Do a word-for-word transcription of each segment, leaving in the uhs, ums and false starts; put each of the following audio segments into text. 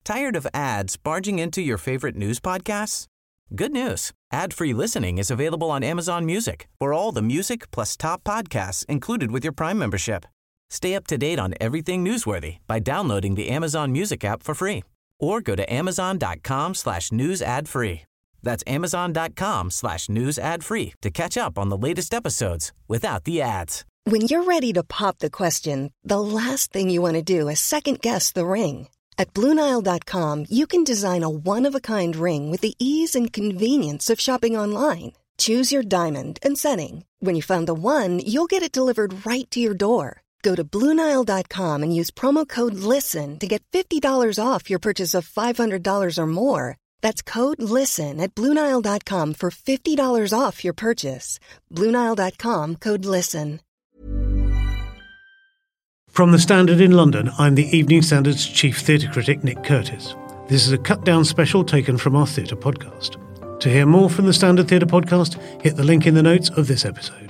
Tired of ads barging into your favorite news podcasts? Good news. Ad-free listening is available on Amazon Music for all the music plus top podcasts included with your Prime membership. Stay up to date on everything newsworthy by downloading the Amazon Music app for free or go to amazon.com slash news ad free. That's amazon.com slash news ad free to catch up on the latest episodes without the ads. When you're ready to pop the question, the last thing you want to do is second-guess the ring. At Blue Nile dot com, you can design a one-of-a-kind ring with the ease and convenience of shopping online. Choose your diamond and setting. When you find the one, you'll get it delivered right to your door. Go to Blue Nile dot com and use promo code LISTEN to get fifty dollars off your purchase of five hundred dollars or more. That's code LISTEN at Blue Nile dot com for fifty dollars off your purchase. Blue Nile dot com, code LISTEN. From The Standard in London, I'm the Evening Standard's chief theatre critic, Nick Curtis. This is a cut-down special taken from our theatre podcast. To hear more from the Standard Theatre Podcast, hit the link in the notes of this episode.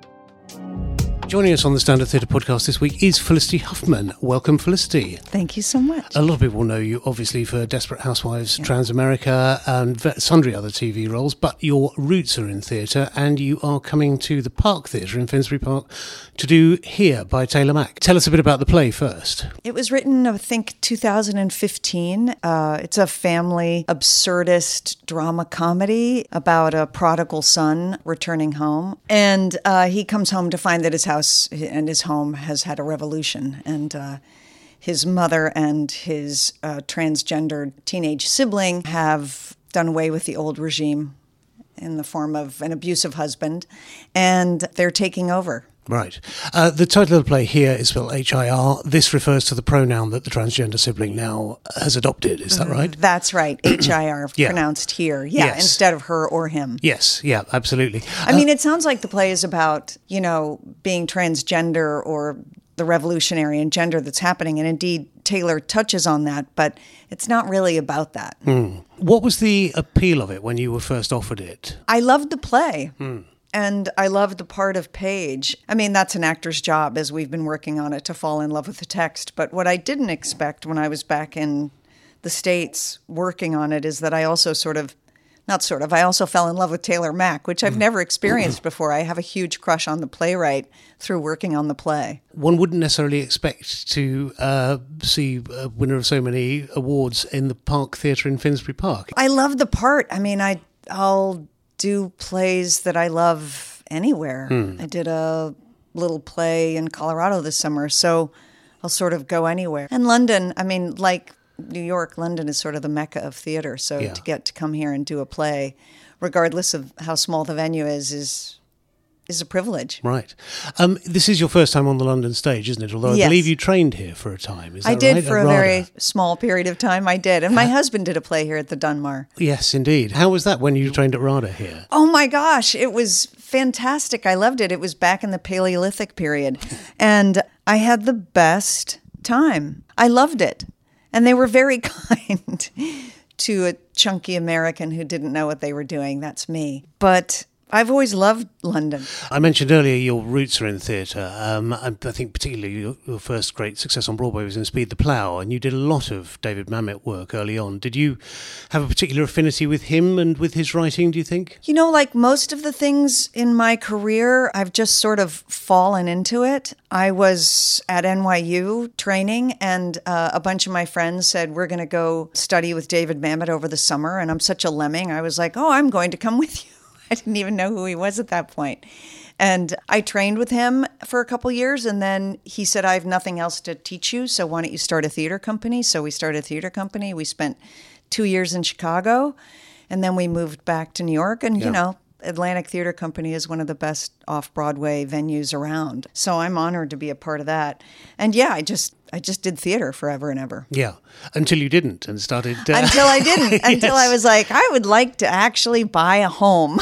Joining us on the Standard Theatre Podcast this week is Felicity Huffman. Welcome, Felicity. Thank you so much. A lot of people know you, obviously, for Desperate Housewives, yeah. Transamerica, and sundry other T V roles, but your roots are in theatre, and you are coming to the Park Theatre in Finsbury Park to do Here by Taylor Mac. Tell us a bit about the play first. It was written, I think, two thousand fifteen. Uh, it's a family absurdist drama comedy about a prodigal son returning home. And uh, he comes home to find that his house and his home has had a revolution. And uh, his mother and his uh, transgendered teenage sibling have done away with the old regime in the form of an abusive husband, and they're taking over. Right. Uh, the title of the play Here is spelled H I R. This refers to the pronoun that the transgender sibling now has adopted. Is that right? That's right. H I R, yeah. Pronounced here. Yeah, yes. Instead of her or him. Yes, yeah, absolutely. I uh, mean, it sounds like the play is about, you know, being transgender or the revolutionary in gender that's happening. And indeed, Taylor touches on that, but it's not really about that. Mm. What was the appeal of it when you were first offered it? I loved the play. Mm. And I loved the part of Paige. I mean, that's an actor's job, as we've been working on it, to fall in love with the text. But what I didn't expect when I was back in the States working on it is that I also sort of, not sort of, I also fell in love with Taylor Mac, which I've never experienced before. I have a huge crush on the playwright through working on the play. One wouldn't necessarily expect to uh, see a winner of so many awards in the Park Theatre in Finsbury Park. I love the part. I mean, I, I'll... do plays that I love anywhere. Hmm. I did a little play in Colorado this summer, so I'll sort of go anywhere. And London, I mean, like New York, London is sort of the mecca of theater, so yeah. to get to come here and do a play, regardless of how small the venue is, is is a privilege. Right. Um, this is your first time on the London stage, isn't it? Although I yes. believe you trained here for a time. Is that I did right? for At a RADA. very small period of time, I did. And my uh, husband did a play here at the Dunmar. Yes, indeed. How was that when you trained at RADA here? Oh my gosh, it was fantastic. I loved it. It was back in the Paleolithic period. And I had the best time. I loved it. And they were very kind to a chunky American who didn't know what they were doing. That's me. But I've always loved London. I mentioned earlier your roots are in theatre. Um, I think particularly your, your first great success on Broadway was in Speed the Plough, and you did a lot of David Mamet work early on. Did you have a particular affinity with him and with his writing, do you think? You know, like most of the things in my career, I've just sort of fallen into it. I was at N Y U training, and uh, a bunch of my friends said, we're going to go study with David Mamet over the summer, and I'm such a lemming. I was like, oh, I'm going to come with you. I didn't even know who he was at that point. And I trained with him for a couple years, and then he said, I have nothing else to teach you, so why don't you start a theater company? So we started a theater company. We spent two years in Chicago, and then we moved back to New York. And, yeah. you know, Atlantic Theater Company is one of the best off-Broadway venues around. So I'm honored to be a part of that. And yeah, I just I just did theater forever and ever. Yeah, until you didn't and started... Uh... Until I didn't. yes. Until I was like, I would like to actually buy a home.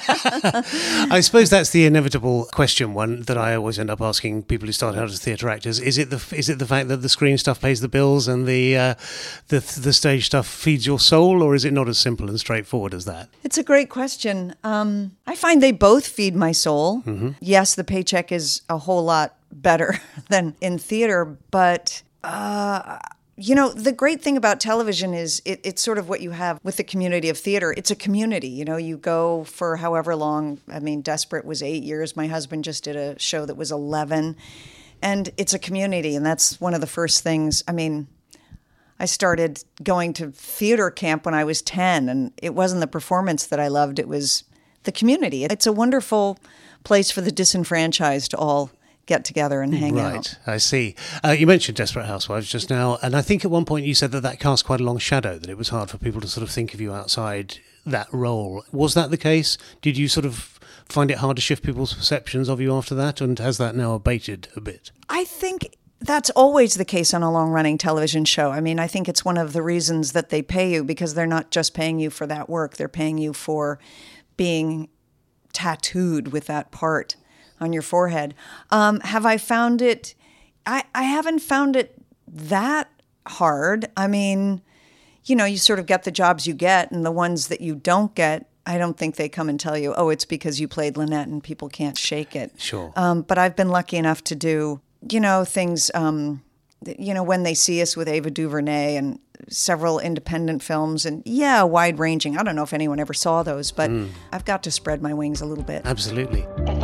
I suppose that's the inevitable question, one that I always end up asking people who start out as theatre actors. Is it the is it the fact that the screen stuff pays the bills and the, uh, the, the stage stuff feeds your soul, or is it not as simple and straightforward as that? It's a great question. Um, I find they both feed my soul. Mm-hmm. Yes, the paycheck is a whole lot better than in theater, but uh, You know, the great thing about television is it, it's sort of what you have with the community of theater. It's a community. You know, you go for however long. I mean, Desperate was eight years. My husband just did a show that was eleven. And it's a community. And that's one of the first things. I mean, I started going to theater camp when I was ten. And it wasn't the performance that I loved. It was the community. It's a wonderful place for the disenfranchised to all get together and hang right, out. Right, I see. Uh, you mentioned Desperate Housewives just now, and I think at one point you said that that cast quite a long shadow, that it was hard for people to sort of think of you outside that role. Was that the case? Did you sort of find it hard to shift people's perceptions of you after that, and has that now abated a bit? I think that's always the case on a long-running television show. I mean, I think it's one of the reasons that they pay you, because they're not just paying you for that work, they're paying you for being tattooed with that part on your forehead. Um, have I found it? I, I haven't found it that hard. I mean, you know, you sort of get the jobs you get, and the ones that you don't get, I don't think they come and tell you, oh, it's because you played Lynette and people can't shake it. Sure. Um, but I've been lucky enough to do, you know, things, um, you know, When They See Us with Ava DuVernay and several independent films, and yeah, wide-ranging. I don't know if anyone ever saw those, but mm. I've got to spread my wings a little bit. Absolutely.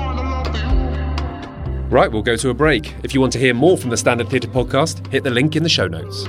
Right, we'll go to a break. If you want to hear more from the Standard Theatre Podcast, hit the link in the show notes.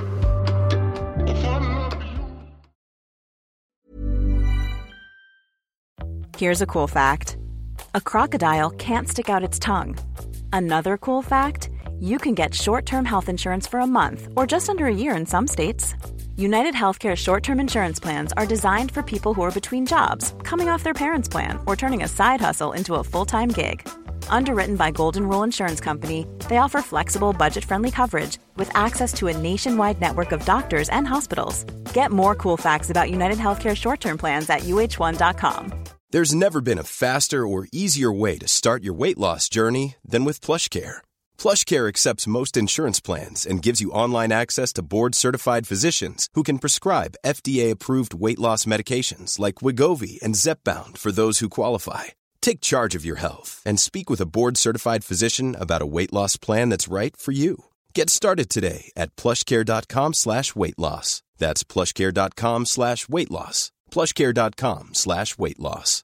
Here's a cool fact. A crocodile can't stick out its tongue. Another cool fact, you can get short-term health insurance for a month or just under a year in some states. United Healthcare short-term insurance plans are designed for people who are between jobs, coming off their parents' plan, or turning a side hustle into a full-time gig. Underwritten by Golden Rule Insurance Company, they offer flexible, budget-friendly coverage with access to a nationwide network of doctors and hospitals. Get more cool facts about United Healthcare short-term plans at U H one dot com. There's never been a faster or easier way to start your weight loss journey than with PlushCare. PlushCare accepts most insurance plans and gives you online access to board-certified physicians who can prescribe F D A-approved weight loss medications like Wegovy and Zepbound for those who qualify. Take charge of your health and speak with a board-certified physician about a weight loss plan that's right for you. Get started today at plushcare.com slash weight loss. That's plushcare.com slash weight loss. plushcare.com slash weight loss.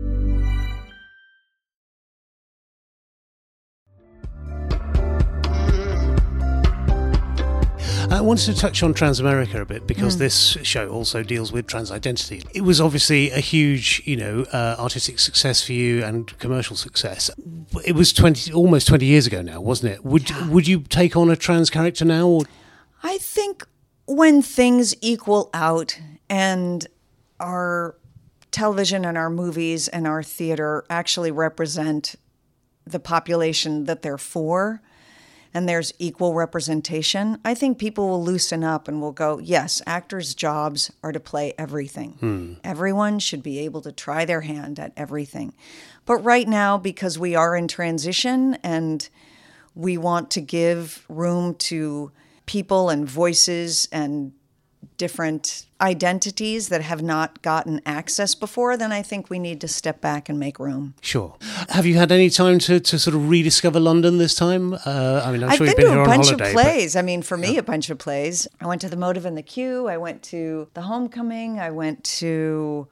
I wanted to touch on Transamerica a bit because mm. this show also deals with trans identity. It was obviously a huge, you know, uh, artistic success for you and commercial success. It was twenty, almost twenty years ago now, wasn't it? Would yeah. would you take on a trans character now? Or? I think when things equal out and our television and our movies and our theater actually represent the population that they're for, and there's equal representation, I think people will loosen up and will go, yes, actors' jobs are to play everything. Hmm. Everyone should be able to try their hand at everything. But right now, because we are in transition and we want to give room to people and voices and different identities that have not gotten access before, then I think we need to step back and make room. Sure. Have you had any time to, to sort of rediscover London this time? Uh, I mean, I'm I've sure been you've been to here a on bunch holiday, of plays. But, I mean, for me, yeah. a bunch of plays. I went to The Motive and the Queue. I went to The Homecoming. I went to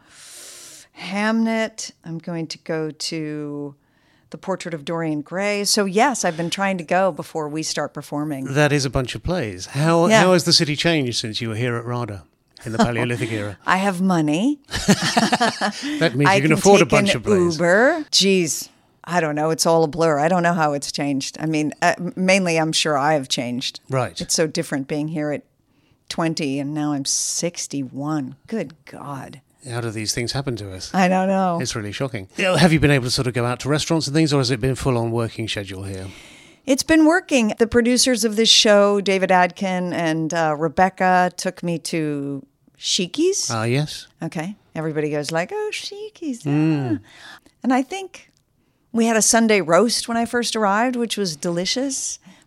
Hamnet. I'm going to go to The Portrait of Dorian Gray. So yes, I've been trying to go before we start performing. That is a bunch of plays. How yeah. how has the city changed since you were here at RADA in the Paleolithic era? I have money. That means I you can, can afford take a bunch an of plays. Uber. Geez, I don't know. It's all a blur. I don't know how it's changed. I mean, uh, mainly I'm sure I have changed. Right. It's so different being here at twenty and now I'm sixty-one. Good God. How do these things happen to us? I don't know. It's really shocking. Have you been able to sort of go out to restaurants and things, or has it been full-on working schedule here? It's been working. The producers of this show, David Adkin and uh, Rebecca, took me to Sheiky's. Ah, uh, yes. Okay. Everybody goes like, oh, Sheiky's. Mm. And I think we had a Sunday roast when I first arrived, which was delicious.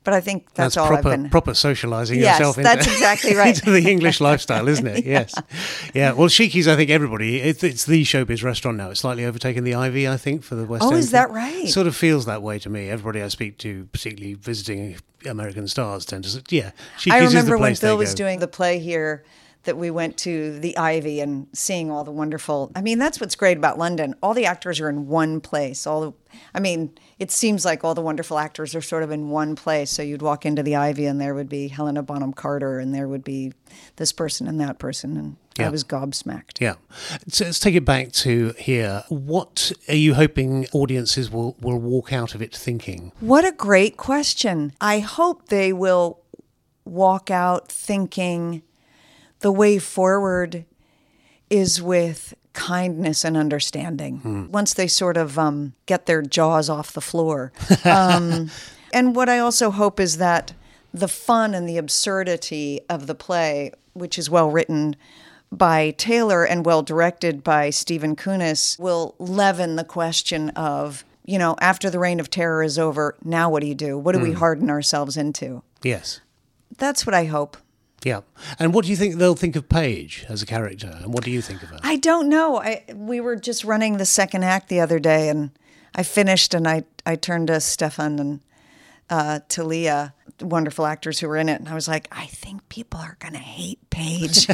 But I think that's, that's all proper, I've been... proper socialising yes, yourself into, that's exactly right. into the English lifestyle, isn't it? yeah. Yes. Yeah. Well, Sheiky's, I think everybody, it, it's the showbiz restaurant now. It's slightly overtaken the Ivy, I think, for the West Oh, End. is that right? It sort of feels that way to me. Everybody I speak to, particularly visiting American stars, tend to say, yeah, Sheiky's I is the remember when place they Bill was go. doing the play here that we went to the Ivy and seeing all the wonderful... I mean, that's what's great about London. All the actors are in one place. All the, I mean, it seems like all the wonderful actors are sort of in one place. So you'd walk into the Ivy and there would be Helena Bonham Carter and there would be this person and that person. And Yeah. I was gobsmacked. Yeah. So let's take it back to here. What are you hoping audiences will, will walk out of it thinking? What a great question. I hope they will walk out thinking the way forward is with kindness and understanding. Hmm. Once they sort of um, get their jaws off the floor. Um, and what I also hope is that the fun and the absurdity of the play, which is well written by Taylor and well directed by Stephen Kounis, will leaven the question of, you know, after the reign of terror is over, now what do you do? What do we harden ourselves into? Yes. That's what I hope. Yeah. And what do you think they'll think of Paige as a character? And what do you think of her? I don't know. I we were just running the second act the other day, and I finished, and I, I turned to Stefan and uh, to Leah, wonderful actors who were in it, and I was like, I think people are going to hate Paige.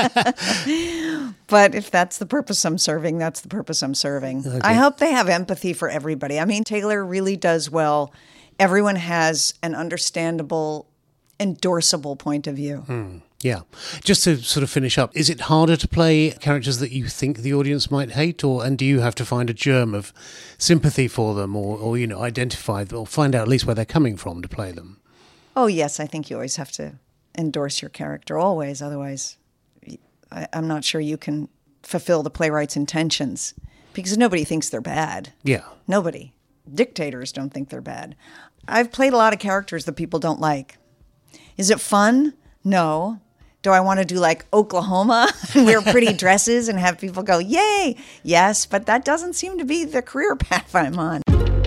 But if that's the purpose I'm serving, that's the purpose I'm serving. Okay. I hope they have empathy for everybody. I mean, Taylor really does well. Everyone has an understandable, endorsable point of view. Mm, yeah. Just to sort of finish up, is it harder to play characters that you think the audience might hate, or and do you have to find a germ of sympathy for them, or, or you know, identify or find out at least where they're coming from to play them? Oh, yes. I think you always have to endorse your character, always. Otherwise, I, I'm not sure you can fulfill the playwright's intentions, because nobody thinks they're bad. Yeah. Nobody. Dictators don't think they're bad. I've played a lot of characters that people don't like. Is it fun? No. Do I want to do like Oklahoma and wear pretty dresses and have people go, yay? Yes, but that doesn't seem to be the career path I'm on.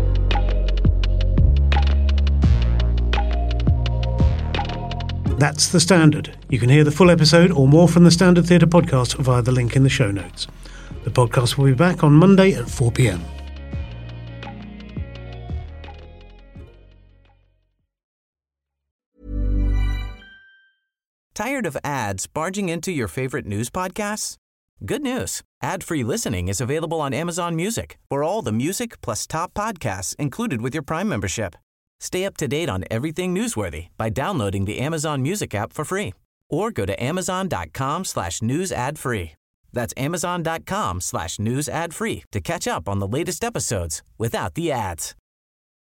That's The Standard. You can hear the full episode or more from the Standard Theatre podcast via the link in the show notes. The podcast will be back on Monday at four p.m. Tired of ads barging into your favorite news podcasts? Good news. Ad-free listening is available on Amazon Music for all the music plus top podcasts included with your Prime membership. Stay up to date on everything newsworthy by downloading the Amazon Music app for free or go to amazon.com slash news ad free. That's amazon.com slash news ad free to catch up on the latest episodes without the ads.